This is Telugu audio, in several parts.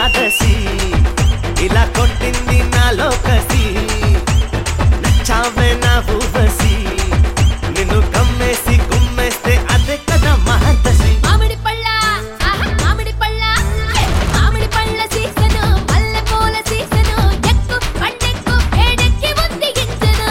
ఏకాదశి ఇలా కొట్టింది నాలో కసి నచ్చావే నా ఊవసి నిన్ను కమ్మేసి గుమ్మేస్తే అదే కదా మహర్దశి మామిడి పళ్ళ మామిడి పళ్ళ మామిడి పళ్ళ సీసను మల్లె పూల సీసను ఎక్కు పండెక్కు వేడెక్కి ఉంది గింజను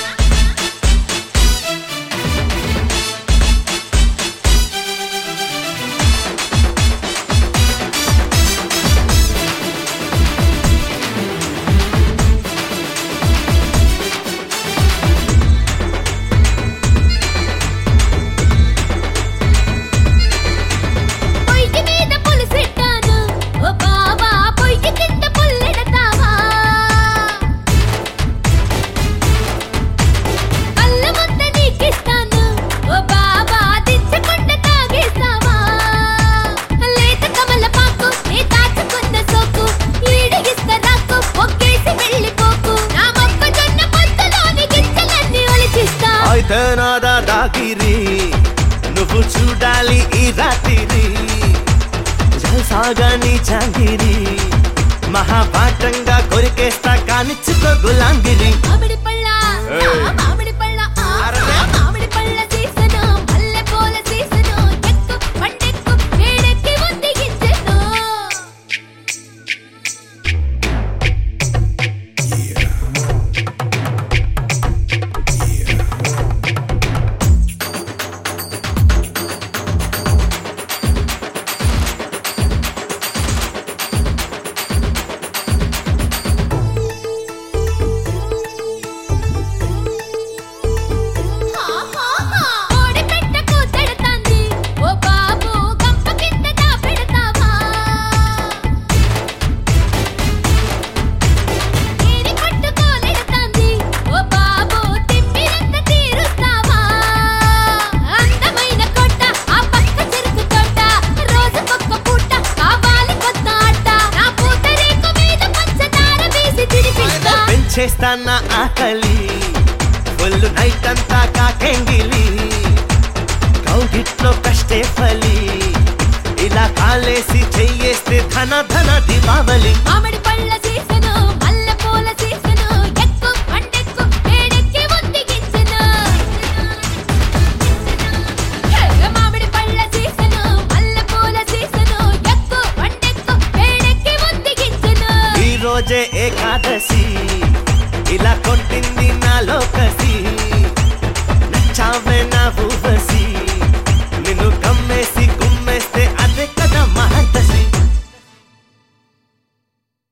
పొయ్యి మీద పులిసెట్టాను ఓ బావా పొయ్యి కింద పుల్లెడతావా కళ్ళ ముద్ద నీకిస్తాను ఓ బావా దించకుండా తాగేస్తావా లేత కమలపాకు నీ దాచుకున్న సోకు ఈడగిస్తా రాకు ఒక్కేసి వెళ్ళిపోకు నా మొక్కజొన్న పొత్తులోని గింజలన్నీ ఒలిచిస్తా అయితే నాదా దాగిరి నువ్వు చూడాలి ఈ రాత్రి జల్సాగా నీ చాంగిరి మహాపాఠంగా కొరికేస్తా కానిచ్చుకో గులాంగిరి మామిడి పళ్ళ ఏయ్. మామిడి పళ్ళ అరలే. మామిడి పళ్ళ సీసను మల్లె పూల సీసను ఎక్కు పండెక్కు వేడెక్కి ఉంది గింజను కోడి పెట్ట కూతెడతాంది ఓ బాబు గంప కింద దాపెడతావా తీరి పట్టుకోలెడతాంది ఓ బాబు తిమ్మిరంత తీరుస్తావా అందమైన కొట్ట ఆ పక్క చెరుకు తోట రోజుకొక్క పూట కావాలి కొత్త ఆట నా పూతరేకు మీద పంచదార వేసి తినిపిస్తా పెంచేస్తా నా ఆకలి ఒళ్ళు నైట్ అంతా కాకెంగిలి కౌగిట్లో కష్టే ఫలి ఇలా కాలేసి చెయ్యేస్తే ధన ధన దీపావళి మామిడి